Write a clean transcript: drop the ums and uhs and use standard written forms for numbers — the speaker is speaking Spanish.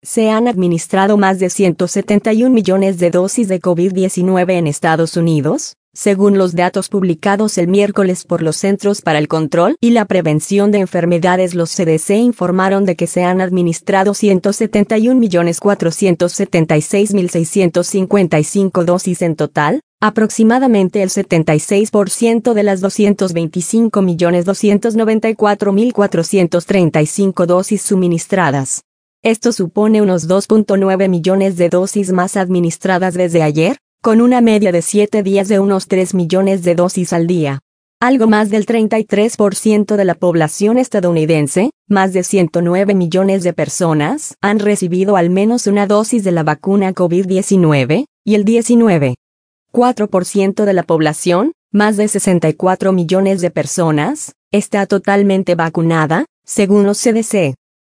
Se han administrado más de 171 millones de dosis de COVID-19 en Estados Unidos, según los datos publicados el miércoles por los Centros para el Control y la Prevención de Enfermedades. Los CDC informaron de que se han administrado 171.476.655 dosis en total, aproximadamente el 76% de las 225.294.435 dosis suministradas. Esto supone unos 2.9 millones de dosis más administradas desde ayer, con una media de 7 días de unos 3 millones de dosis al día. Algo más del 33% de la población estadounidense, más de 109 millones de personas, han recibido al menos una dosis de la vacuna COVID-19, y el 19,4% de la población, más de 64 millones de personas, está totalmente vacunada, según los CDC.